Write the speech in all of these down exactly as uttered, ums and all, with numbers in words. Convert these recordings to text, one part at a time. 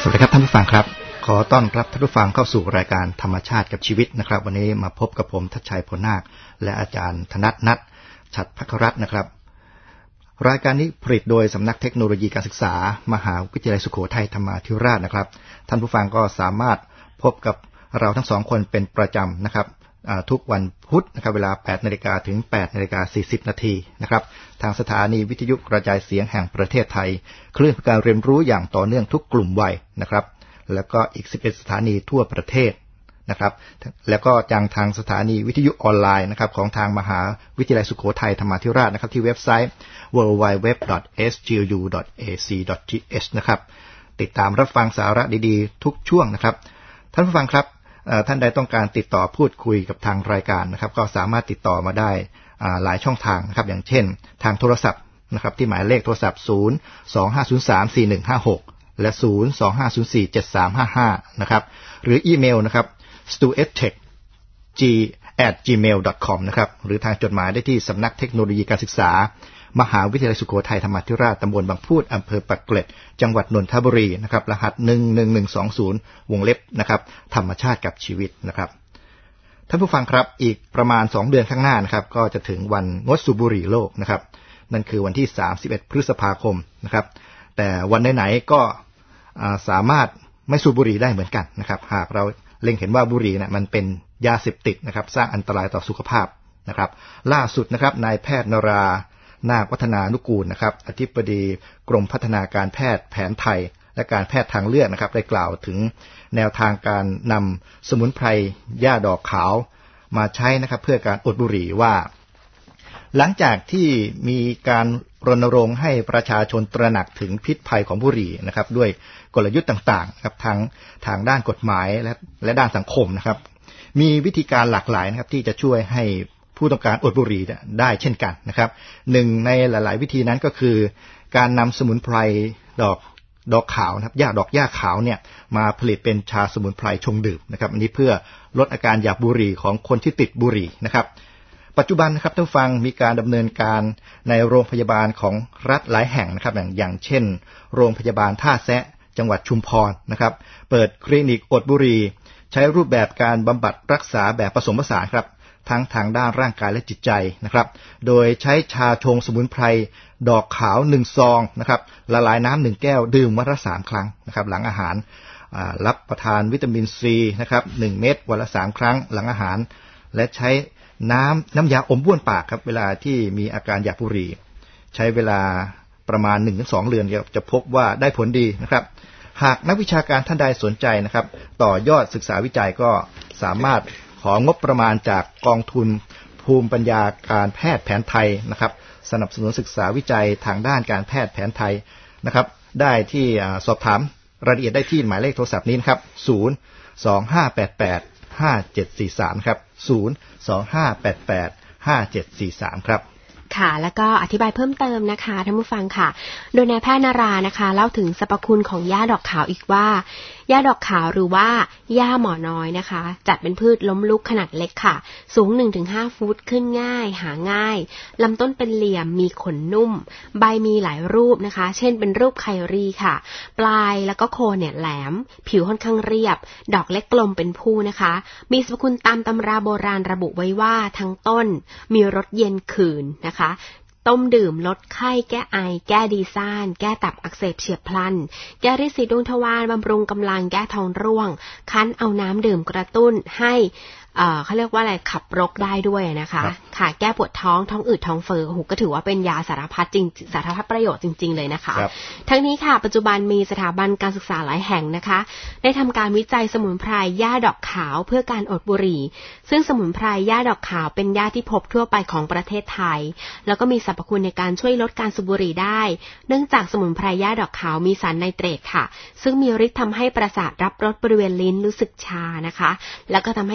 วัสดีครับท่านผู้ฟังครับขอต้อนรับท่านผู้ฟังเข้าสู่รายการธรรมชาติกับชีวิตนะครับวันนี้มาพบกับผมทัชชัยพลนาคและอาจารย์ธนัทนัทฉัตรภัครัตน์นะครับรายการนี้ผลิตโดยสำนักเทคโนโลยีการศึกษามหาวิทยาลัยสุโขทัยธรรมาธิราชนะครับท่านผู้ฟังก็สามารถพบกับเราทั้งสองคนเป็นประจำนะครับทุกวันพุธนะครับเวลา แปดนาฬิกา ถึง แปดนาฬิกาสี่สิบ นาทีนะครับทางสถานีวิทยุกระจายเสียงแห่งประเทศไทยคลื่นการเรียนรู้อย่างต่อเนื่องทุกกลุ่มวัยนะครับแล้วก็อีกสิบเอ็ดสถานีทั่วประเทศนะครับแล้วก็จังทางสถานีวิทยุออนไลน์นะครับของทางมหาวิทยาลัยสุโขทัยธรรมาธิราชนะครับที่เว็บไซต์ ดับเบิลยู ดับเบิลยู ดับเบิลยู ดอท เอส จี ยู ดอท เอ ซี ดอท ที เอช นะครับติดตามรับฟังสาระดีๆทุกช่วงนะครับท่านผู้ฟังครับท่านใดต้องการติดต่อพูดคุยกับทางรายการนะครับก็สามารถติดต่อมาได้หลายช่องทางนะครับอย่างเช่นทางโทรศัพท์นะครับที่หมายเลขโทรศัพท์ศูนย์ สอง ห้า ศูนย์ สาม สี่ หนึ่ง ห้า หกและศูนย์ สอง ห้า ศูนย์ สี่ เจ็ด สาม ห้า ห้านะครับหรืออีเมลนะครับ สตู เอส เทค จี แอท จี เมล ดอท คอม นะครับหรือทางจดหมายได้ที่สำนักเทคโนโลยีการศึกษามหาวิทยาลัยสุโขทัยธรรมาธิราชตำบลบางพูดอำเภอปากเกร็ดจังหวัดนนทบุรีนะครับรหัสหนึ่ง หนึ่ง หนึ่ง สอง ศูนย์วงเล็บนะครับธรรมชาติกับชีวิตนะครับท่านผู้ฟังครับอีกประมาณสองเดือนข้างหน้านะครับก็จะถึงวันงดสูบบุหรี่โลกนะครับนั่นคือวันที่สามสิบเอ็ดพฤษภาคมนะครับแต่วันไหนๆก็สามารถไม่สูบบุหรี่ได้เหมือนกันนะครับหากเราเล็งเห็นว่าบุหรี่เนี่ยมันเป็นยาเสพติดนะครับสร้างอันตรายต่อสุขภาพนะครับล่าสุดนะครับนายแพทย์นรานาควัฒนานุกูลนะครับอธิบดีกรมพัฒนาการแพทย์แผนไทยและการแพทย์ทางเลือกนะครับได้กล่าวถึงแนวทางการนำสมุนไพรหญ้าดอกขาวมาใช้นะครับเพื่อการอดบุหรี่ว่าหลังจากที่มีการรณรงค์ให้ประชาชนตระหนักถึงพิษภัยของบุหรี่นะครับด้วยกลยุทธ์ต่างๆครับทั้งทางด้านกฎหมายและและด้านสังคมนะครับมีวิธีการหลากหลายนะครับที่จะช่วยให้ผู้ต้องการอดบุหรี่ได้เช่นกันนะครับหนึ่งในหลายๆวิธีนั้นก็คือการนำสมุนไพรดอกดอกขาวนะครับหญ้าดอกหญ้าขาวเนี่ยมาผลิตเป็นชาสมุนไพรชงดื่มนะครับอันนี้เพื่อลดอาการอยากบุหรี่ของคนที่ติดบุหรี่นะครับปัจจุบันนะครับท่านฟังมีการดำเนินการในโรงพยาบาลของรัฐหลายแห่งนะครับอย่างอย่างเช่นโรงพยาบาลท่าแซะจังหวัดชุมพรนะครับเปิดคลินิกอดบุหรี่ใช้รูปแบบการบำบัดรักษาแบบผสมผสานครับทั้งทางด้านร่างกายและจิตใจนะครับโดยใช้ชาชงสมุนไพรดอกขาวหนึ่งซองนะครับละลายน้ำหนึ่งแก้วดื่มวันละสามครั้งนะครับหลังอาหารรับประทานวิตามินซีนะครับหนึ่งเม็ดวันละสามครั้งหลังอาหารและใช้น้ำน้ำยาอมบ้วนปากครับเวลาที่มีอาการอยากบุหรี่ใช้เวลาประมาณ หนึ่งถึงสอง เดือนจะพบว่าได้ผลดีนะครับหากนักวิชาการท่านใดสนใจนะครับต่อยอดศึกษาวิจัยก็สามารถของบประมาณจากกองทุนภูมิปัญญาการแพทย์แผนไทยนะครับสนับสนุนศึกษาวิจัยทางด้านการแพทย์แผนไทยนะครับได้ที่สอบถามรายละเอียดได้ที่หมายเลขโทรศัพท์นี้นะครับศูนย์ สอง ห้า แปด แปด ห้า เจ็ด สี่ สามครับศูนย์ สอง ห้า แปด แปด ห้า เจ็ด สี่ สามครับค่ะแล้วก็อธิบายเพิ่มเติมนะคะท่านผู้ฟังค่ะโดยนายแพทย์นรานะคะเล่าถึงสรรพคุณของหญ้าดอกขาวอีกว่าหญ้าดอกขาวหรือว่าหญ้าหมอน้อยนะคะจัดเป็นพืชล้มลุกขนาดเล็กค่ะสูง หนึ่งถึงห้า ฟุตขึ้นง่ายหาง่ายลำต้นเป็นเหลี่ยมมีขนนุ่มใบมีหลายรูปนะคะเช่นเป็นรูปไครีค่ะปลายแล้วก็โคนเนี่ยแหลมผิวค่อนข้างเรียบดอกเล็กกลมเป็นภูนะคะมีสรรพคุณตามตำราโบราณระบุไว้ว่าทั้งต้นมีรสเย็นขื่นนะคะต้มดื่มลดไข้แก้ไอแก้ดีซ่านแก้ตับอักเสบเฉียบพลันแก้ริดสีดวงทวารบำรุงกำลังแก้ท้องร่วงคั้นเอาน้ำดื่มกระตุ้นให้เอ่อเขาเรียกว่าอะไรขับรกได้ด้วยนะคะค่ะแก้ปวดท้องท้องอืดท้องเฟ้อหูก็ถือว่าเป็นยาสารพัดจริงสารพัดประโยชน์จริงๆเลยนะคะทั้งนี้ค่ะปัจจุบันมีสถาบันการศึกษาหลายแห่งนะคะได้ทำการวิจัยสมุนไพรหญ้าดอกขาวเพื่อการอดบุหรี่ซึ่งสมุนไพรหญ้าดอกขาวเป็นหญ้าที่พบทั่วไปของประเทศไทยแล้วก็มีสรรพคุณในการช่วยลดการสูบบุหรี่ได้เนื่องจากสมุนไพรหญ้าดอกขาวมีสารไนเตรตค่ะซึ่งมีฤทธิ์ทำให้ประสาทรับรสบริเวณลิ้นรู้สึกชานะคะแล้วก็ทำให้ผู้ที่บ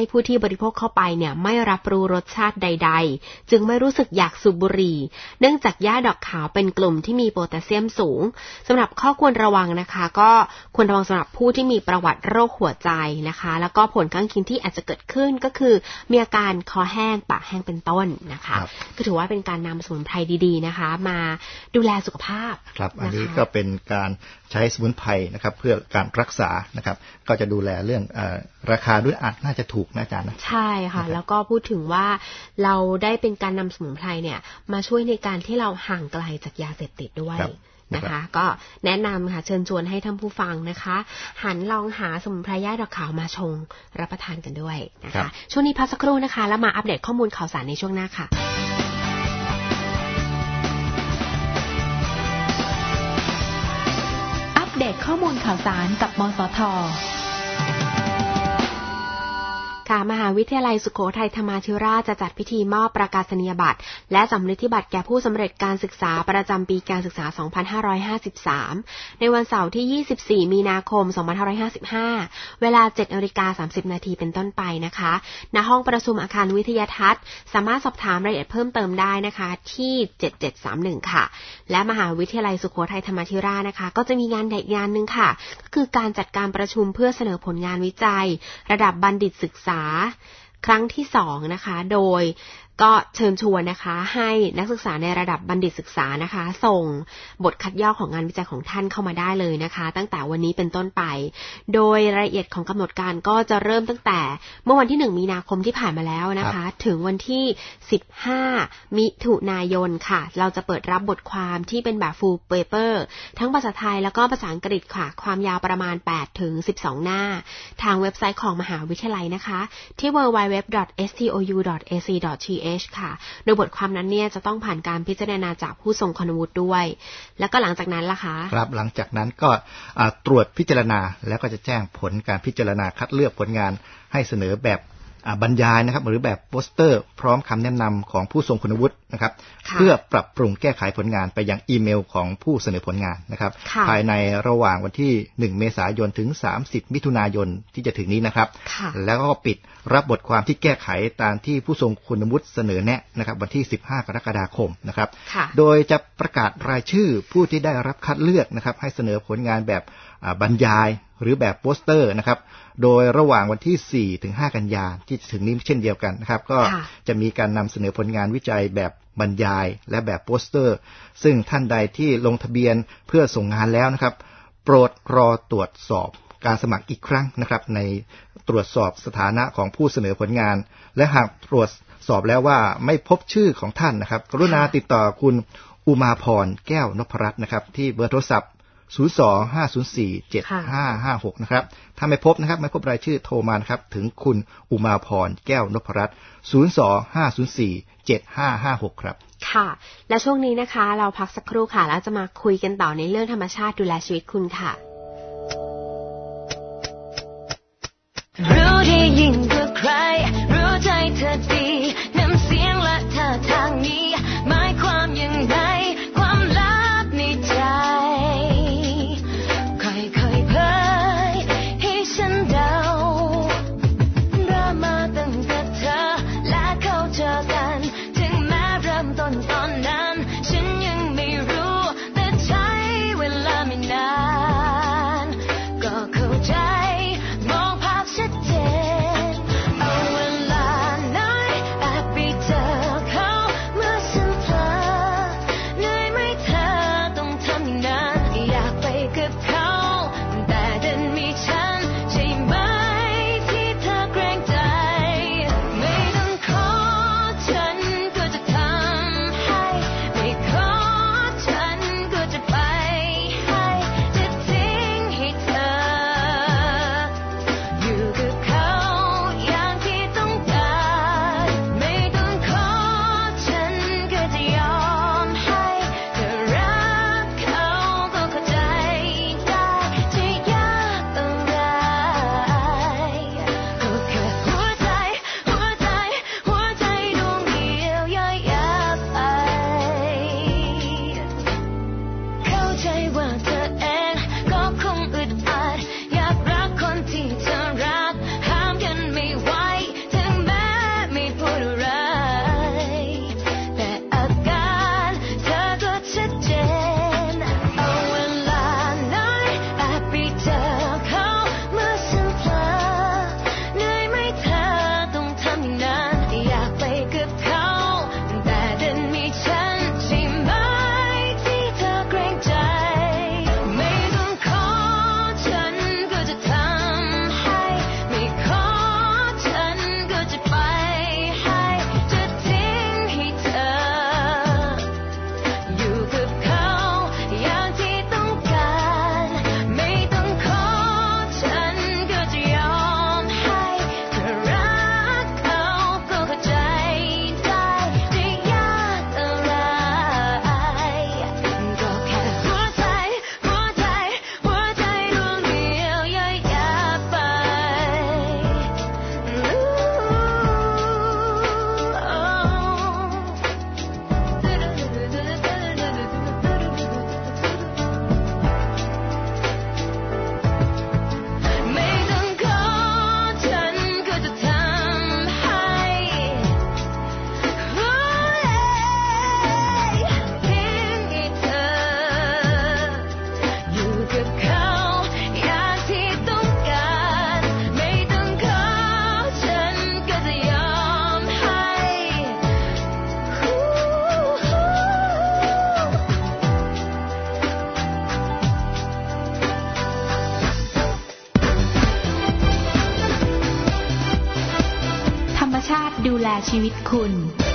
ริโภคเข้าไปเนี่ยไม่รับรู้รสชาติใดๆจึงไม่รู้สึกอยากสูบบุหรี่เนื่องจากหญ้าดอกขาวเป็นกลุ่มที่มีโพแทสเซียมสูงสำหรับข้อควรระวังนะคะก็ควรระวังสำหรับผู้ที่มีประวัติโรคหัวใจนะคะแล้วก็ผลข้างเคียงที่อาจจะเกิดขึ้นก็คือมีอาการคอแห้งปากแห้งเป็นต้นนะคะก็ถือว่าเป็นการนำสมุนไพรดีๆนะคะมาดูแลสุขภาพครับอันนี้ก็เป็นการใช้สมุนไพรนะครับเพื่อการรักษานะครับก็จะดูแลเรื่องเอ่อราคาด้วยอาจน่าจะถูกนะอาจารย์นะใช่ค่ะแล้วก็พูดถึงว่าเราได้เป็นการนำสมุนไพรเนี่ยมาช่วยในการที่เราห่างไกลจากยาเสพติดด้วยนะคะก็แนะนำค่ะเชิญชวนให้ท่านผู้ฟังนะคะหันลองหาสมุนไพรหญ้าดอกขาวมาชงรับประทานกันด้วยนะคะช่วงนี้พักสักครู่นะคะแล้วมาอัปเดตข้อมูลข่าวสารในช่วงหน้าค่ะอัปเดตข้อมูลข่าวสารกับมสท. มหาวิทยาลัยสุโขทัยธรรมาธิราชจะจัดพิธีมอบประกาศนียบัตรและสำริดบัตรแก่ผู้สำเร็จการศึกษาประจำปีการศึกษา สองพันห้าร้อยห้าสิบสาม ในวันเสาร์ที่ ยี่สิบสี่ มีนาคม สองพันห้าร้อยห้าสิบห้า เวลา เจ็ดนาฬิกาสามสิบ นาทีเป็นต้นไปนะคะณห้องประชุมอาคารวิทยาทัศน์สามารถสอบถามรายละเอียดเพิ่มเติมได้นะคะที่ เจ็ดเจ็ดสามหนึ่ง ค่ะและมหาวิทยาลัยสุโขทัยธรรมาธิราชนะคะก็จะมีงานใหญ่งานนึงค่ะก็คือการจัดการประชุมเพื่อเสนอผลงานวิจัยระดับบัณฑิตศึกษาครั้งที่สองนะคะโดยก็เชิญชวนนะคะให้นักศึกษาในระดับบัณฑิตศึกษานะคะส่งบทคัดย่อของงานวิจัยของท่านเข้ามาได้เลยนะคะตั้งแต่วันนี้เป็นต้นไปโดยรายละเอียดของกำหนดการก็จะเริ่มตั้งแต่เมื่อวันที่หนึ่งมีนาคมที่ผ่านมาแล้วนะคะถึงวันที่สิบห้ามิถุนายนค่ะเราจะเปิดรับบทความที่เป็นแบบ full paper ทั้งภาษาไทยแล้วก็ภาษาอังกฤษค่ะความยาวประมาณ แปดถึงสิบสอง หน้าทางเว็บไซต์ของมหาวิทยาลัยนะคะที่ ดับเบิลยู ดับเบิลยู ดับเบิลยู ดอท เอส ที โอ ยู ดอท เอ ซี ดอท ที เอช ค่ะโดยบทความนั้นเนี่ยจะต้องผ่านการพิจารณาจากผู้ทรงคุณวุฒิด้วยแล้วก็หลังจากนั้นล่ะคะครับหลังจากนั้นก็ตรวจพิจารณาแล้วก็จะแจ้งผลการพิจารณาคัดเลือกผลงานให้เสนอแบบบรรยายนะครับหรือแบบโปสเตอร์พร้อมคำแนะนำของผู้ทรงคุณวุฒินะครับเพื่อปรับปรุงแก้ไขผลงานไปยังอีเมลของผู้เสนอผลงานนะครับภายในระหว่างวันที่หนึ่งเมษายนถึงสามสิบมิถุนายนที่จะถึงนี้นะครับแล้วก็ปิดรับบทความที่แก้ไขตามที่ผู้ทรงคุณวุฒิเสนอแนะนะครับวันที่สิบห้ากรกฎาคมนะครับโดยจะประกาศรายชื่อผู้ที่ได้รับคัดเลือกนะครับให้เสนอผลงานแบบบรรยายหรือแบบโปสเตอร์นะครับโดยระหว่างวันที่สี่ถึงห้ากันยายนที่ถึงนี้เช่นเดียวกันนะครับก็จะมีการนำเสนอผลงานวิจัยแบบบรรยายและแบบโปสเตอร์ซึ่งท่านใดที่ลงทะเบียนเพื่อส่งงานแล้วนะครับโปรดรอตรวจสอบการสมัครอีกครั้งนะครับในตรวจสอบสถานะของผู้เสนอผลงานและหากตรวจสอบแล้วว่าไม่พบชื่อของท่านนะครับกรุณาติดต่อคุณอุมาพรแก้วนพรัตน์นะครับที่เบอร์โทรศัพท์ศูนย์ สอง ห้า ศูนย์ สี่ เจ็ด ห้า ห้า หกนะครับถ้าไม่พบนะครับไม่พบรายชื่อโทรมานะครับถึงคุณอุมาพรแก้วนพรัตน์ศูนย์ สอง ห้า ศูนย์ สี่ เจ็ด ห้า ห้า หกครับค่ะและช่วงนี้นะคะเราพักสักครู่ค่ะแล้วจะมาคุยกันต่อในเรื่องธรรมชาติดูแลชีวิตคุณค่ะรู้ที่ยิ่งกว่าใครรู้ใจเธอดีน้ำเสียงและท่าทางนี้หมายความยังไงความลับในใจค่อยๆเผยให้ฉันเดาเริ่มมาตั้งแต่เธอและเขาเจอกันถึงแม้เริ่มต้นตอนนั้นฉันยังไม่รู้แต่ใช้เวลาไม่นานก็เข้าใจมองภาพชัดเจนเอาเวลาไหนแอบไปเจอเขาเมื่อฉันเผลอเหนื่อยไหมเธอต้องทำอย่างนั้นอยากไปกับเขาแต่ดันมีฉันใช่ไหมที่เธอเกรงใจไม่ต้องขอฉันก็จะทำให้ไม่ขอฉันก็จะไปให้จะทิ้งให้เธออยู่กับเขาอย่างที่ต้องการไม่ต้องขอฉันก็จะยอมให้เธอรักเขาก็เข้าใจได้จะยากอะไรก็แค่หัวใจหัวใจหัวใจดวงเดียวย่อยยับไปเข้าใจว่าเธอเองก็คงอึดอัดอยากรักคนที่เธอรักห้ามกันไม่ไหวถึงแม้ชีวิตคุณ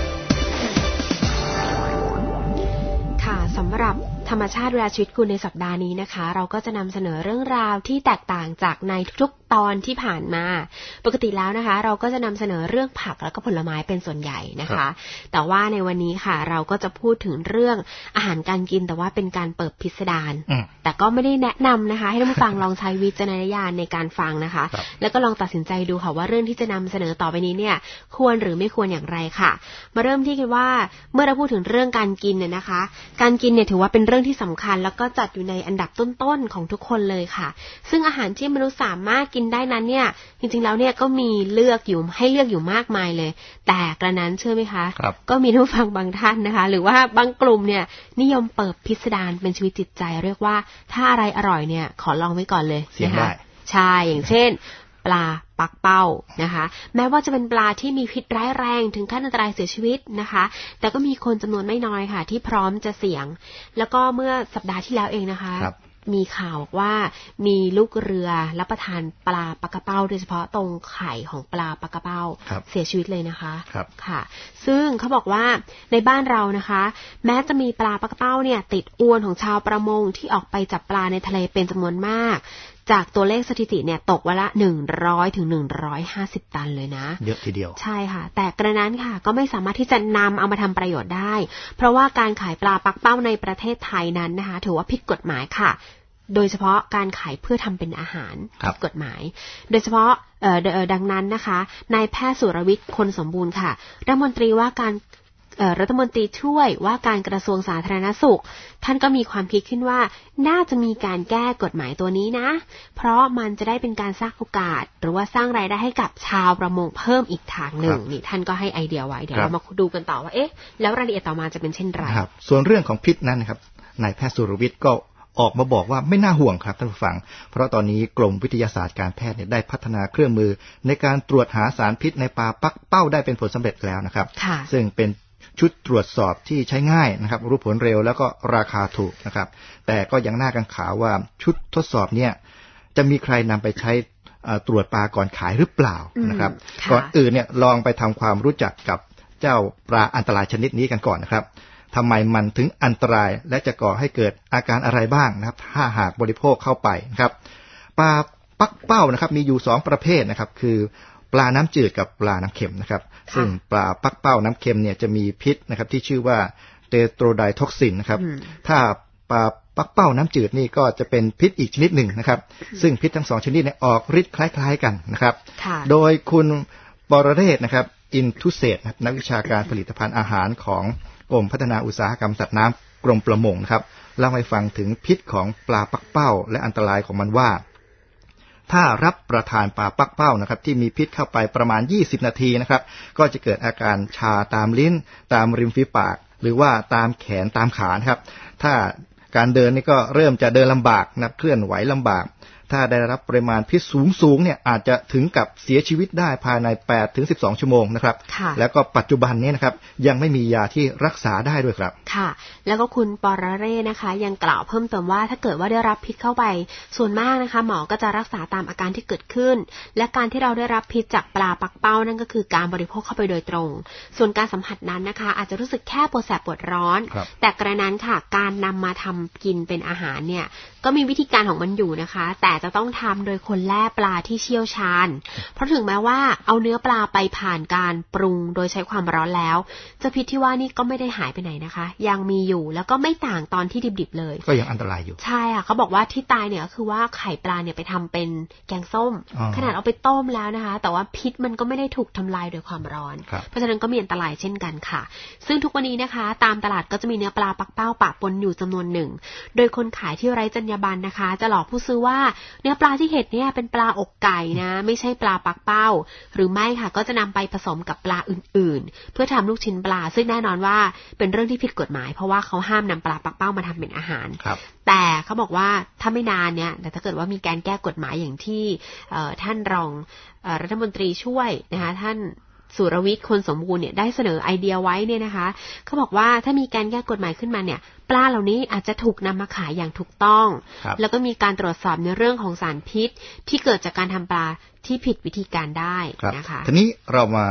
ค่ะสำหรับธรรมชาติเวลาชีวิตคุณในสัปดาห์นี้นะคะเราก็จะนำเสนอเรื่องราวที่แตกต่างจากในทุกๆตอนที่ผ่านมาปกติแล้วนะคะเราก็จะนำเสนอเรื่องผักแล้วก็ผลไม้เป็นส่วนใหญ่นะคะแต่ว่าในวันนี้ค่ะเราก็จะพูดถึงเรื่องอาหารการกินแต่ว่าเป็นการเปิดพิสดารแต่ก็ไม่ได้แนะนำนะคะให้ท่านผู้ฟังลองใช้วิจารณญาณในการฟังนะคะแล้วก็ลองตัดสินใจดูค่ะว่าเรื่องที่จะนำเสนอต่อไปนี้เนี่ยควรหรือไม่ควรอย่างไรค่ะมาเริ่มที่กันว่าเมื่อเราพูดถึงเรื่องการกินเนี่ยนะคะการกินเนี่ยถือว่าเป็นเรื่องที่สำคัญแล้วก็จัดอยู่ในอันดับต้นๆของทุกคนเลยค่ะซึ่งอาหารที่มนุษย์สามารถกินได้นั้นเนี่ยจริงๆแล้วเนี่ยก็มีเลือกอยู่ให้เลือกอยู่มากมายเลยแต่กระนั้นเชื่อไหมคะก็มีผู้ฟังบางท่านนะคะหรือว่าบางกลุ่มเนี่ยนิยมเปิดพิสดารเป็นชีวิตจิตใจเรียกว่าถ้าอะไรอร่อยเนี่ยขอลองไว้ก่อนเลยนะคะใช่อย่างเช่นปลาปักเป้านะคะแม้ว่าจะเป็นปลาที่มีพิษร้ายแรงถึงขั้นอันตรายเสียชีวิตนะคะแต่ก็มีคนจำนวนไม่น้อยค่ะที่พร้อมจะเสี่ยงแล้วก็เมื่อสัปดาห์ที่แล้วเองนะคะมีข่าวว่ามีลูกเรือรับประทานปลาปักกระเป้าโดยเฉพาะตรงไข่ของปลาปักกระเป้าเสียชีวิตเลยนะคะค่ะซึ่งเขาบอกว่าในบ้านเรานะคะแม้จะมีปลาปักกระเป้าเนี่ยติดอวนของชาวประมงที่ออกไปจับปลาในทะเลเป็นจำนวนมากจากตัวเลขสถิติเนี่ยตกวันละหนึ่งร้อยถึงหนึ่งร้อยห้าสิบตันเลยนะเยอะทีเดียวใช่ค่ะแต่กระนั้นค่ะก็ไม่สามารถที่จะนำเอามาทำประโยชน์ได้เพราะว่าการขายปลาปักเป้าในประเทศไทยนั้นนะคะถือว่าผิดกฎหมายค่ะโดยเฉพาะการขายเพื่อทำเป็นอาหารผิดกฎหมายโดยเฉพาะเอ่อดังนั้นนะคะนายแพทย์สุรวิทย์คนสมบูรณ์ค่ะรัฐมนตรีว่าการรัฐมนตรีช่วยว่าการกระทรวงสาธารณสุขท่านก็มีความคิดขึ้นว่าน่าจะมีการแก้กฎหมายตัวนี้นะเพราะมันจะได้เป็นการสร้างโอกาสหรือว่าสร้างรายได้ให้กับชาวประมงเพิ่มอีกทางหนึ่งนี่ท่านก็ให้ไอเดียไว้เดี๋ยวเรามาดูกันต่อว่าเอ๊ะแล้วรายละเอียดต่อมาจะเป็นเช่นไรครับส่วนเรื่องของพิษนั้นนะครับนายแพทย์สุรวิทย์ก็ออกมาบอกว่าไม่น่าห่วงครับท่านผู้ฟังเพราะตอนนี้กรมวิทยาศาสตร์การแพทย์เนี่ยได้พัฒนาเครื่องมือในการตรวจหาสารพิษในปลาปักเป้าได้เป็นผลสำเร็จแล้วนะครับซึ่งเป็นชุดตรวจสอบที่ใช้ง่ายนะครับรู้ผลเร็วแล้วก็ราคาถูกนะครับแต่ก็ยังน่ากังขาว่าชุดทดสอบเนี่ยจะมีใครนำไปใช้ตรวจปลาก่อนขายหรือเปล่านะครับก่อนอื่นเนี่ยลองไปทำความรู้จักกับเจ้าปลาอันตรายชนิดนี้กันก่อนนะครับทำไมมันถึงอันตรายและจะก่อให้เกิดอาการอะไรบ้างนะครับถ้าหากบริโภคเข้าไปนะครับปลาปักเป้านะครับมีอยู่สองประเภทนะครับคือปลาน้ำจืดกับปลาน้ำเค็มนะครับซึ่งปลาปักเป้าน้ำเค็มเนี่ยจะมีพิษนะครับที่ชื่อว่าเตโตรไดท็อกซินนะครับถ้าปลาปักเป้าน้ำจืดนี่ก็จะเป็นพิษอีกชนิดหนึ่งนะครับซึ่งพิษทั้งสองชนิดเนี่ยออกฤทธิ์คล้ายๆกันนะครับโดยคุณปรเรศนะครับอินทุเศษนักวิชาการผลิตภัณฑ์อาหารของกรมพัฒนาอุตสาหกรรมสัตว์น้ำกรมประมงนะครับเล่าให้ฟังถึงพิษของปลาปักเป้าและอันตรายของมันว่าถ้ารับประทานปลาปักเป้านะครับที่มีพิษเข้าไปประมาณยี่สิบนาทีนะครับก็จะเกิดอาการชาตามลิ้นตามริมฝีปากหรือว่าตามแขนตามขาครับถ้าการเดินนี่ก็เริ่มจะเดินลำบากนะเคลื่อนไหวลำบากถ้าได้รับปริมาณพิษสูงๆเนี่ยอาจจะถึงกับเสียชีวิตได้ภายในแปดถึงสิบสองชั่วโมงนะครับแล้วก็ปัจจุบันนี้นะครับยังไม่มียาที่รักษาได้ด้วยครับค่ะแล้วก็คุณปรเรศนะคะยังกล่าวเพิ่มเติมว่าถ้าเกิดว่าได้รับพิษเข้าไปส่วนมากนะคะหมอก็จะรักษาตามอาการที่เกิดขึ้นและการที่เราได้รับพิษจากปลาปักเป้านั่นก็คือการบริโภคเข้าไปโดยตรงส่วนการสัมผัสนั้นนะคะอาจจะรู้สึกแค่ปวดแสบปวดร้อนแต่กระนั้นค่ะการนำมาทำกินเป็นอาหารเนี่ยก็มีวิธีการของมันอยู่นะคะแต่จะต้องทำโดยคนแล่ปลาที่เชี่ยวชาญเพราะถึงแม้ว่าเอาเนื้อปลาไปผ่านการปรุงโดยใช้ความร้อนแล้วเจ้าพิษที่ว่านี่ก็ไม่ได้หายไปไหนนะคะยังมีอยู่แล้วก็ไม่ต่างตอนที่ดิบๆเลยก็ยังอันตรายอยู่ใช่ค่ะเขาบอกว่าที่ตายเนี่ยก็คือว่าไข่ปลาเนี่ยไปทำเป็นแกงส้มขนาดเอาไปต้มแล้วนะคะแต่ว่าพิษมันก็ไม่ได้ถูกทำลายโดยความร้อนเพราะฉะนั้นก็มีอันตรายเช่นกันค่ะซึ่งทุกวันนี้นะคะตามตลาดก็จะมีเนื้อปลาปักเป้าปะปนอยู่จำนวนหนึ่งโดยคนขายที่ไร้จรรยาบรรณนะคะจะหลอกผู้ซื้อว่าเนื้อปลาที่เห็นเนี่ยเป็นปลาอกไก่นะไม่ใช่ปลาปักเป้าหรือไม่ค่ะก็จะนำไปผสมกับปลาอื่นๆเพื่อทำลูกชิ้นปลาซึ่งแน่นอนว่าเป็นเรื่องที่ผิดกฎหมายเพราะว่าเขาห้ามนำปลาปักเป้ามาทำเป็นอาหารแต่เขาบอกว่าถ้าไม่นานเนี่ยแต่ถ้าเกิดว่ามีการแก้กฎหมายอย่างที่ท่านรองรัฐมนตรีช่วยนะคะท่านสุรวิทย์คนสมบูรณ์เนี่ยได้เสนอไอเดียไว้เนี่ยนะคะเขาบอกว่าถ้ามีการแก้กฎหมายขึ้นมาเนี่ยปลาเหล่านี้อาจจะถูกนำมาขายอย่างถูกต้องแล้วก็มีการตรวจสอบในเรื่องของสารพิษที่เกิดจากการทำปลาที่ผิดวิธีการได้นะคะทีนี้เรามา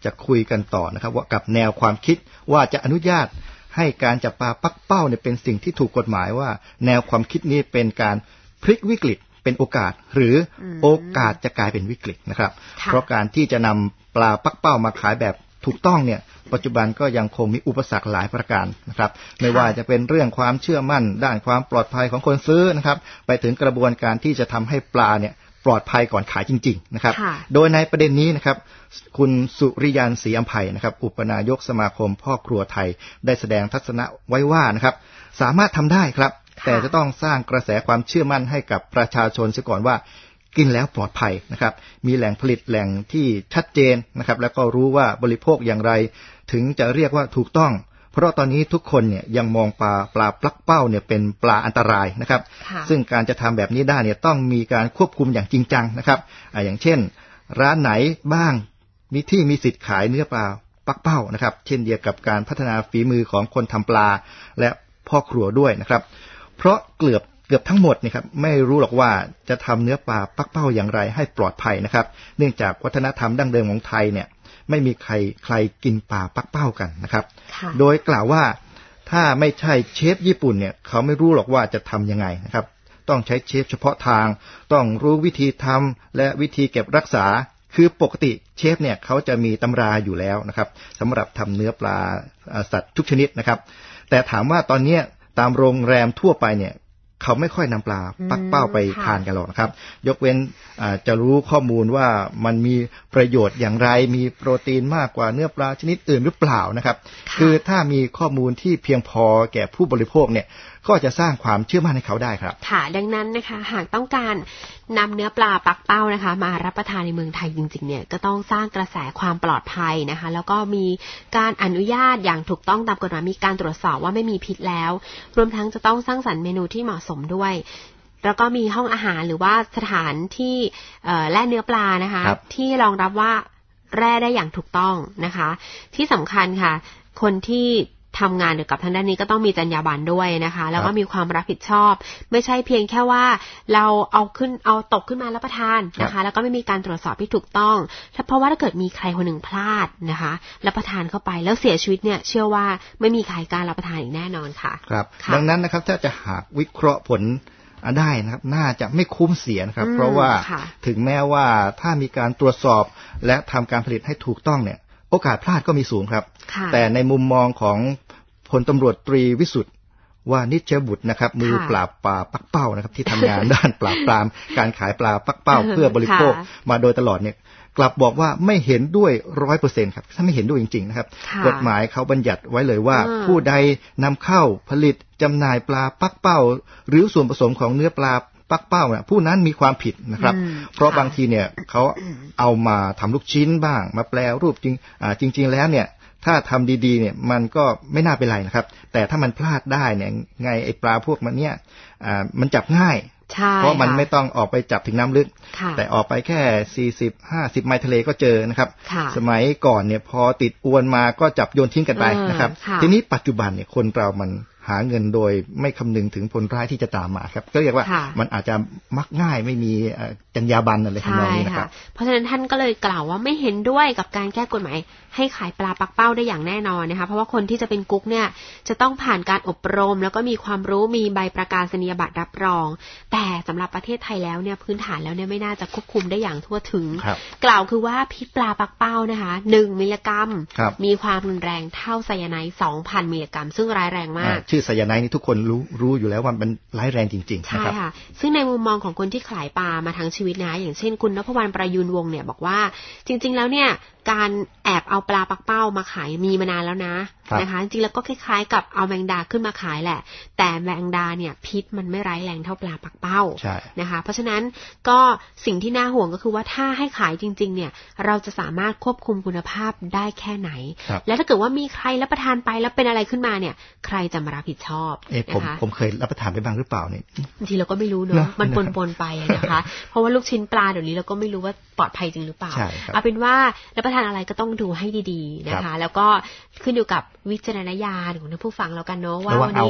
จะคุยกันต่อนะครับว่ากับแนวความคิดว่าจะอนุญาตให้การจับปลาปักเป้าเนี่ยเป็นสิ่งที่ถูกกฎหมายว่าแนวความคิดนี้เป็นการพลิกวิกฤตเป็นโอกาสหรือโอกาสจะกลายเป็นวิกฤตนะครับเพราะการที่จะนำปลาปักเป้ามาขายแบบถูกต้องเนี่ยปัจจุบันก็ยังคงมีอุปสรรคหลายประการนะครับไม่ว่าจะเป็นเรื่องความเชื่อมั่นด้านความปลอดภัยของคนซื้อนะครับไปถึงกระบวนการที่จะทำให้ปลาเนี่ยปลอดภัยก่อนขายจริงๆนะครับโดยในประเด็นนี้นะครับคุณสุริยันศรีอำไพนะครับอุปนายกสมาคมพ่อครัวไทยได้แสดงทัศนะไว้ว่านะครับสามารถทำได้ครับแต่จะต้องสร้างกระแสความเชื่อมั่นให้กับประชาชนเสียก่อนว่ากินแล้วปลอดภัยนะครับมีแหล่งผลิตแหล่งที่ชัดเจนนะครับแล้วก็รู้ว่าบริโภคอย่างไรถึงจะเรียกว่าถูกต้องเพราะตอนนี้ทุกคนเนี่ยยังมองปลาปลาปลักเป้าเนี่ยเป็นปลาอันตรายนะครับซึ่งการจะทำแบบนี้ได้เนี่ยต้องมีการควบคุมอย่างจริงจังนะครับอ่าอย่างเช่นร้านไหนบ้างมีที่มีสิทธิ์ขายเนื้อปลาปักเป้านะครับเช่นเดียวกับการพัฒนาฝีมือของคนทำปลาและพ่อครัวด้วยนะครับเพราะเกือบเกือบทั้งหมดนี่ครับไม่รู้หรอกว่าจะทำเนื้อปลาปักเป้าอย่างไรให้ปลอดภัยนะครับเนื่องจากวัฒนธรรมดั้งเดิมของไทยเนี่ยไม่มีใครใครกินปลาปักเป้ากันนะครับโดยกล่าวว่าถ้าไม่ใช่เชฟญี่ปุ่นเนี่ยเขาไม่รู้หรอกว่าจะทำยังไงนะครับต้องใช้เชฟเฉพาะทางต้องรู้วิธีทำและวิธีเก็บรักษาคือปกติเชฟเนี่ยเขาจะมีตำราอยู่แล้วนะครับสำหรับทำเนื้อปลาสัตว์ทุกชนิดนะครับแต่ถามว่าตอนนี้ตามโรงแรมทั่วไปเนี่ยเขาไม่ค่อยนำปลาปักเป้าไปทานกันหรอกนะครับยกเว้นจะรู้ข้อมูลว่ามันมีประโยชน์อย่างไรมีโปรตีนมากกว่าเนื้อปลาชนิดอื่นหรือเปล่านะครับคือถ้ามีข้อมูลที่เพียงพอแก่ผู้บริโภคเนี่ยก็จะสร้างความเชื่อมั่นให้เขาได้ครับค่ะดังนั้นนะคะหากต้องการนำเนื้อปลาปักเป้านะคะมารับประทานในเมืองไทยจริงๆเนี่ยก็ต้องสร้างกระแสความปลอดภัยนะคะแล้วก็มีการอนุญาตอย่างถูกต้องตามกฎหมายมีการตรวจสอบว่าไม่มีพิษแล้วรวมทั้งจะต้องสร้างสรรค์เมนูที่เหมาะสมด้วยแล้วก็มีห้องอาหารหรือว่าสถานที่แล่เนื้อปลานะคะที่รองรับว่าแร่ได้อย่างถูกต้องนะคะที่สำคัญค่ะคนที่ทำงานเกี่ยวกับทางด้านนี้ก็ต้องมีจรรยาบรรณด้วยนะคะแล้วก็มีความรับผิดชอบไม่ใช่เพียงแค่ว่าเราเอาขึ้นเอาตกขึ้นมารับประทานนะคะแล้วก็ไม่มีการตรวจสอบที่ถูกต้องเพราะว่าถ้าเกิดมีใครคนหนึ่งพลาดนะคะรับประทานเข้าไปแล้วเสียชีวิตเนี่ยเชื่อว่าไม่มีใครกล้ารับประทานอีกแน่นอนค่ะครับดังนั้นนะครับถ้าจะหากวิเคราะห์ผลได้นะครับน่าจะไม่คุ้มเสียนะครับเพราะว่าถึงแม้ว่าถ้ามีการตรวจสอบและทำการผลิตให้ถูกต้องเนี่ยโอกาสพลาดก็มีสูงครับแต่ในมุมมองของพลตำรวจตรีวิสุทธิ์ว่านิชบุตรนะครับมือปราบปลาปักเป้านะครับที่ทำงานด้านปราบปรามการขายปลาปักเป้าเพื่อบริโภคมาโดยตลอดเนี่ยกลับบอกว่าไม่เห็นด้วยร้อยเปอร์เซ็นต์ครับถ้าไม่เห็นด้วยจริงๆนะครับกฎหมายเขาบัญญัติไว้เลยว่าผู้ใดนำเข้าผลิตจำหน่ายปลาปักเป้าหรือส่วนผสมของเนื้อปลาปักเป้าเนี่ยผู้นั้นมีความผิดนะครับเพราะบางทีเนี่ยเขาเอามาทำลูกชิ้นบ้างมาแปลรูปจริงอ่าจริงๆแล้วเนี่ยถ้าทำดีๆเนี่ยมันก็ไม่น่าเป็นไรนะครับแต่ถ้ามันพลาดได้เนี่ยไงไอปลาพวกมันเนี่ยอ่ามันจับง่ายเพราะมันไม่ต้องออกไปจับถึงน้ำลึกแต่ออกไปแค่สี่สิบ ห้าสิบไมล์ทะเลก็เจอนะครับสมัยก่อนเนี่ยพอติดอวนมาก็จับโยนทิ้งกันไปนะครับทีนี้ปัจจุบันเนี่ยคนเรามันหาเงินโดยไม่คำนึงถึงผลร้ายที่จะตามมาครับก็เรียกว่ามันอาจจะมักง่ายไม่มีจรรยาบรรณอะไรทำนองนี้นะครับเพราะฉะนั้นท่านก็เลยกล่าวว่าไม่เห็นด้วยกับการแก้กฎหมายให้ขายปลาปักเป้าได้อย่างแน่นอนนะคะเพราะว่าคนที่จะเป็นกุ๊กเนี่ยจะต้องผ่านการอบรมแล้วก็มีความรู้มีใบประกาศนียบัตรรับรองแต่สำหรับประเทศไทยแล้วเนี่ยพื้นฐานแล้วเนี่ยไม่น่าจะควบคุมได้อย่างทั่วถึงกล่าวคือว่าพิษปลาปักเป้านะคะหนึ่งมิลลิกรัมมีความรุนแรงเท่าไซยาไนด์ สองพัน มิลลิกรัมซึ่งร้ายแรงมากชื่อไซยาไนด์นี่ทุกคนรู้รู้อยู่แล้วว่ามันร้ายแรงจริงๆใช่ค่ะซึ่งในมุมมองของคนที่ขายปลามาทั้งชีวิตนะอย่างเช่นคุณณพวรรณประยูรวงศ์เนี่ยบอกว่าจริงๆแล้วเนี่ยการแอบเอาปลาปักเป้ามาขายมีมานานแล้วนะนะคะจริงๆแล้วก็คล้ายๆกับเอาแมงดาขึ้นมาขายแหละแต่แมงดาเนี่ยพิษมันไม่ร้ายแรงเท่าปลาปักเป้านะคะเพราะฉะนั้นก็สิ่งที่น่าห่วงก็คือว่าถ้าให้ขายจริงๆเนี่ยเราจะสามารถควบคุมคุณภาพได้แค่ไหนและถ้าเกิดว่ามีใครรับประทานไปแล้วเป็นอะไรขึ้นมาเนี่ยใครจะมารับผิดชอบนะคะผมผมเคยรับประทานไปบ้างหรือเปล่าเนี่ยบางทีเราก็ไม่รู้เนอะมันปนๆไปนะคะเพราะว่าลูกชิ้นปลาเดี๋ยวนี้เราก็ไม่รู้ว่าปลอดภัยจริงหรือเปล่าเอาเป็นว่ารับประทานอะไรก็ต้องดูให้ดีๆนะคะแล้วก็ขึ้นอยู่กับวิจารณญาณของท่านผู้ฟังแล้วกันเนาะว่าวันนี้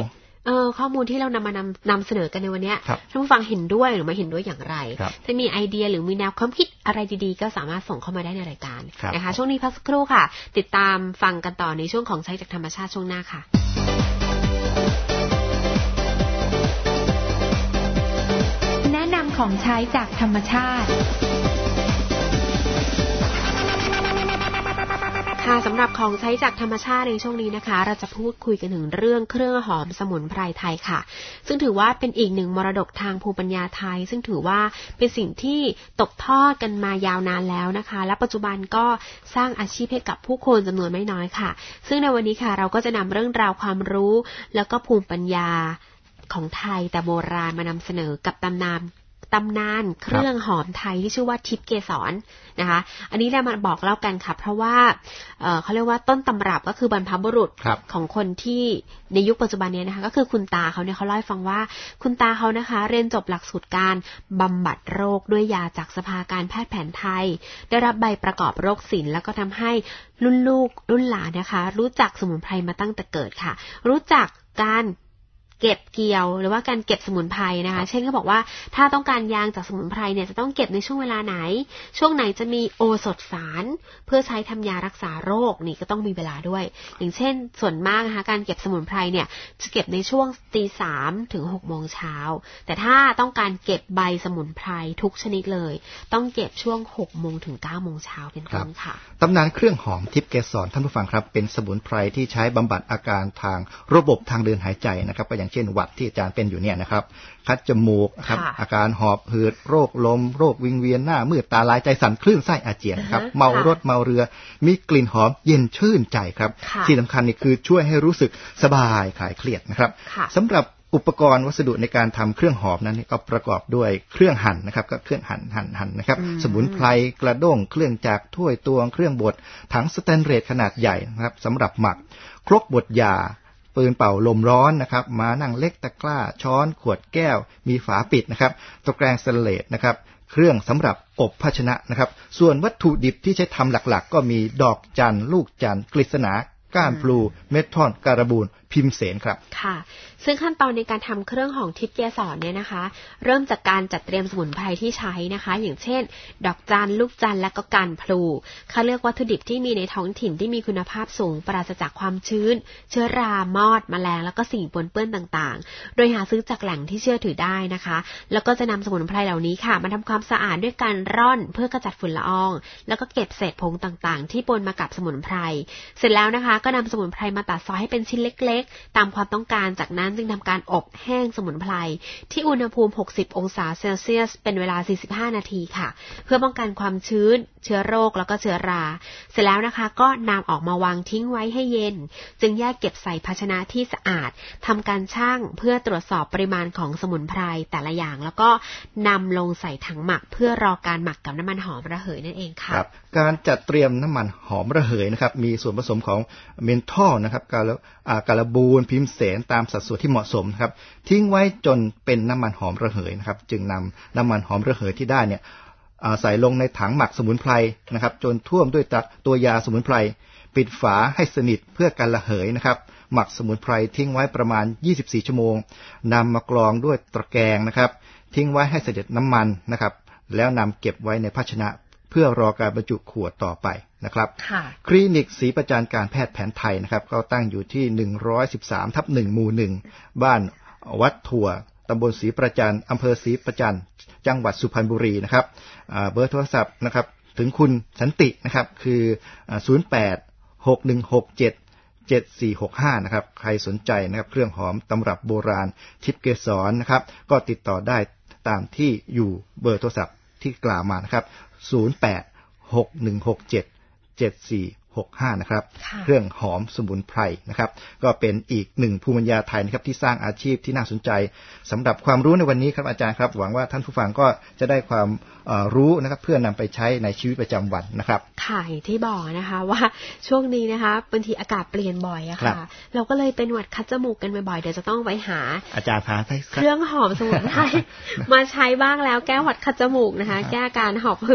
เออข้อมูลที่เรานำมานำนำเสนอกันในวันนี้ท่านผู้ฟังเห็นด้วยหรือไม่เห็นด้วยอย่างไรถ้ามีไอเดียหรือมีแนวความคิดอะไรดีๆก็สามารถส่งเข้ามาได้ในรายการนะคะช่วงนี้พักสักครู่ค่ะติดตามฟังกันต่อในช่วงของใช้จากธรรมชาติช่วงหน้าค่ะแนะนำของใช้จากธรรมชาติค่ะสำหรับของใช้จากธรรมชาติในช่วงนี้นะคะเราจะพูดคุยกันถึงเรื่องเครื่องหอมสมุนไพรไทยค่ะซึ่งถือว่าเป็นอีกหนึ่งมรดกทางภูมิปัญญาไทยซึ่งถือว่าเป็นสิ่งที่ตกทอดกันมายาวนานแล้วนะคะและปัจจุบันก็สร้างอาชีพให้กับผู้คนจำนวนไม่น้อยค่ะซึ่งในวันนี้ค่ะเราก็จะนำเรื่องราวความรู้แล้วก็ภูมิปัญญาของไทยแต่โบราณมานำเสนอกับตำนานตำนานเครื่องหอมไทยที่ชื่อว่าทิพย์เกสรนะคะอันนี้เรามาบอกเล่ากันค่ะเพราะว่า เอ่อ เขาเรียกว่าต้นตำรับก็คือบรรพบุรุษของคนที่ในยุคปัจจุบันนี้นะคะก็คือคุณตาเขาเนี่ยเขาเล่าให้ฟังว่าคุณตาเขานะคะเรียนจบหลักสูตรการบำบัดโรคด้วยยาจากสภาการแพทย์แผนไทยได้รับใบประกอบโรคศิลป์แล้วก็ทำให้รุ่นลูกรุ่นหลานนะคะรู้จักสมุนไพรมาตั้งแต่เกิดค่ะรู้จักการเก็บเกี่ยวหรือว่าการเก็บสมุนไพรนะคะเช่นเขาบอกว่าถ้าต้องการยางจากสมุนไพรเนี่ยจะต้องเก็บในช่วงเวลาไหนช่วงไหนจะมีโอสถสารเพื่อใช้ทำยารักษาโรคนี่ก็ต้องมีเวลาด้วยอย่างเช่นส่วนมากนะคะการเก็บสมุนไพรเนี่ยจะเก็บในช่วงตีสามถึงหกโมงเช้าแต่ถ้าต้องการเก็บใบสมุนไพรทุกชนิดเลยต้องเก็บช่วงหกโมงถึงเก้าโมงเช้าเป็นต้นค่ะตำนานเครื่องหอมทิพย์เกสรท่านผู้ฟังครับเป็นสมุนไพรที่ใช้บำบัดอาการทางระบบทางเดินหายใจนะครับอย่างเช่นหวัดที่อาจารย์เป็นอยู่เนี่ยนะครับคัดจมูกครับอาการหอบหืดโรคลมโรควิงเวียนหน้ามืดตาลายใจสั่นคลื่นไส้อาเจียนครับเมารถเมาเรือมีกลิ่นหอมเย็นชื่นใจครับที่สำคัญนี่คือช่วยให้รู้สึกสบายคลายเครียดนะครับสำหรับอุปกรณ์วัสดุในการทำเครื่องหอมนั้นก็ประกอบด้วยเครื่องหั่นนะครับก็เครื่องหั่นหั่นหั่นนะครับสมุนไพรกระด้งเครื่องจักรถ้วยตวงเครื่องบดถังสแตนเลสขนาดใหญ่นะครับสำหรับหมักครกบดยาปืนเป่าลมร้อนนะครับมานั่งเล็กตะกร้าช้อนขวดแก้วมีฝาปิดนะครับตะแกรงสแตนเลสนะครับเครื่องสำหรับอบภาชนะนะครับส่วนวัตถุดิบที่ใช้ทำหลักๆก็มีดอกจันลูกจันกฤษณาก้านพลูเม็ดท่อนการบูนพิมเสนครับค่ะซึ่งขั้นตอนในการทำเครื่องหอมทิพย์เกสรเนี่ยนะคะเริ่มจากการจัดเตรียมสมุนไพรที่ใช้นะคะอย่างเช่นดอกจันลูกจันและก็ก้านพลูเขาเลือกวัตถุดิบที่มีในท้องถิ่นที่มีคุณภาพสูงปราศจากความชื้นเชื้อรามอดแมลงแล้วก็สิ่งปนเปื้อนต่างๆโดยหาซื้อจากแหล่งที่เชื่อถือได้นะคะแล้วก็จะนำสมุนไพรเหล่านี้ค่ะมาทำความสะอาดด้วยการร่อนเพื่อกระจัดฝุ่นละอองแล้วก็เก็บเศษผงต่างๆที่ปนมากับสมุนไพรเสร็จแล้วนะคะก็นำสมุนไพรมาตัดซอยให้เป็นชิ้นเล็กๆตามความต้องการจากนั้นจึงทำการอบแห้งสมุนไพรที่อุณหภูมิหกสิบองศาเซลเซียสเป็นเวลาสี่สิบห้านาทีค่ะเพื่อป้องกันความชื้นเชื้อโรคแล้วก็เชื้อราเสร็จแล้วนะคะก็นำออกมาวางทิ้งไว้ให้เย็นจึงแยกเก็บใส่ภาชนะที่สะอาดทำการชั่งเพื่อตรวจสอบปริมาณของสมุนไพรแต่ละอย่างแล้วก็นำลงใส่ถังหมักเพื่อรอการหมักกับน้ำมันหอมระเหยนั่นเองค่ะครับการจัดเตรียมน้ำมันหอมระเหยนะครับมีส่วนผสมของเมนทอลนะครับกาลกาลบูนพิมเสนตามสัดส่วนที่เหมาะสมครับทิ้งไว้จนเป็นน้ำมันหอมระเหยนะครับจึงนำน้ำมันหอมระเหยที่ได้เนี่ยใส่ลงในถังหมักสมุนไพรนะครับจนท่วมด้วยตัวยาสมุนไพรปิดฝาให้สนิทเพื่อการระเหยนะครับหมักสมุนไพรทิ้งไว้ประมาณยี่สิบสี่ชั่วโมงนำมากรองด้วยตะแกรงนะครับทิ้งไว้ให้เสด็จน้ำมันนะครับแล้วนำเก็บไว้ในภาชนะเพื่อรอการบรรจุขวดต่อไปนะครับคลินิกศรีประจันการแพทย์แผนไทยนะครับก็ตั้งอยู่ที่หนึ่งร้อยสิบสามทับหนึ่งหมู่หนึ่งบ้านวัดถั่วตำบลศรีประจันอำเภอศรีประจันจังหวัดสุพรรณบุรีนะครับเบอร์โทรศัพท์นะครับถึงคุณสันตินะครับคือศูนย์ แปด หก หนึ่ง หก เจ็ด เจ็ด สี่ หก ห้านะครับใครสนใจนะครับเครื่องหอมตำรับโบราณทิพย์เกสรนะครับก็ติดต่อได้ตามที่อยู่เบอร์โทรศัพท์ที่กล่าวมานะครับศูนย์ แปด หก หนึ่ง หก เจ็ด เจ็ด สี่ หก ห้านะครับเครื่องหอมสมุนไพรนะครับก็เป็นอีกหนึ่งภูมิปัญญาไทยนะครับที่สร้างอาชีพที่น่าสนใจสำหรับความรู้ในวันนี้ครับอาจารย์ครับหวังว่าท่านผู้ฟังก็จะได้ความรู้นะครับเพื่อนำไปใช้ในชีวิตประจำวันนะครับค่ะที่บอกนะคะว่าช่วงนี้นะคะบางทีอากาศเปลี่ยนบ่อยอะค่ะเราก็เลยเป็นหวัดคัดจมูกกันบ่อยๆเดี๋ยวจะต้องไปหาอาจารย์พาเครื่องหอมสมุนไพรมาใช้บ้างแล้วแก้หวัดคัดจมูกนะคะแก้อาการหอบหืด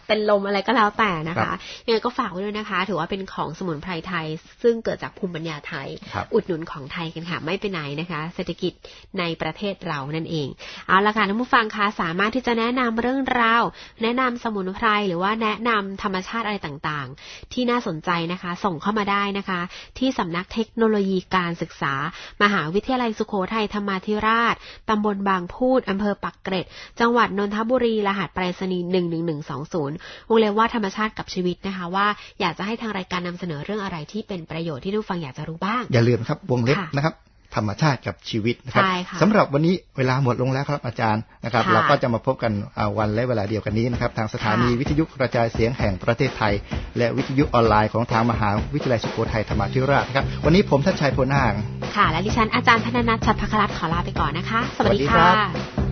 เป็นลมอะไรก็แล้วแต่นะคะยังไงก็ฝากไว้ด้วยนะคะถือว่าเป็นของสมุนไพรไทยซึ่งเกิดจากภูมิปัญญาไทยอุดหนุนของไทยกันค่ะไม่ไปไหนนะคะเศรษฐกิจในประเทศเรานั่นเองเอาละค่ะท่านผู้ฟังคะสามารถที่จะแนะนำเรื่องราวแนะนำสมุนไพรหรือว่าแนะนำธรรมชาติอะไรต่างๆที่น่าสนใจนะคะส่งเข้ามาได้นะคะที่สำนักเทคโนโลยีการศึกษามหาวิทยาลัยสุโขทัยธรรมาธิราชตำบลบางพูดอำเภอปักเกร็ดจังหวัดนนทบุรีรหัสไปรษณีย์หนึ่งหนึ่งหนึ่งสองศูนย์วงเล็บว่าธรรมชาติกับชีวิตนะคะว่าอยากจะให้ทางรายการนำเสนอเรื่องอะไรที่เป็นประโยชน์ที่ทุกฟังอยากจะรู้บ้างอย่าลืมครับวงเล็บนะครับธรรมชาติกับชีวิตนะครับสำหรับวันนี้เวลาหมดลงแล้วครับอาจารย์นะครับเราก็จะมาพบกันวันและเวลาเดียวกันนี้นะครับทางสถานีวิทยุกระจายเสียงแห่งประเทศไทยและวิทยุออนไลน์ของทางมหาวิทยาลัยสุโขทัยธรรมาธิราชครับวันนี้ผมทัชชัยโพนาคค่ะและดิฉันอาจารย์ธนนัท ฉัตรภัครัตน์ขอลาไปก่อนนะคะสวัสดีค่ะ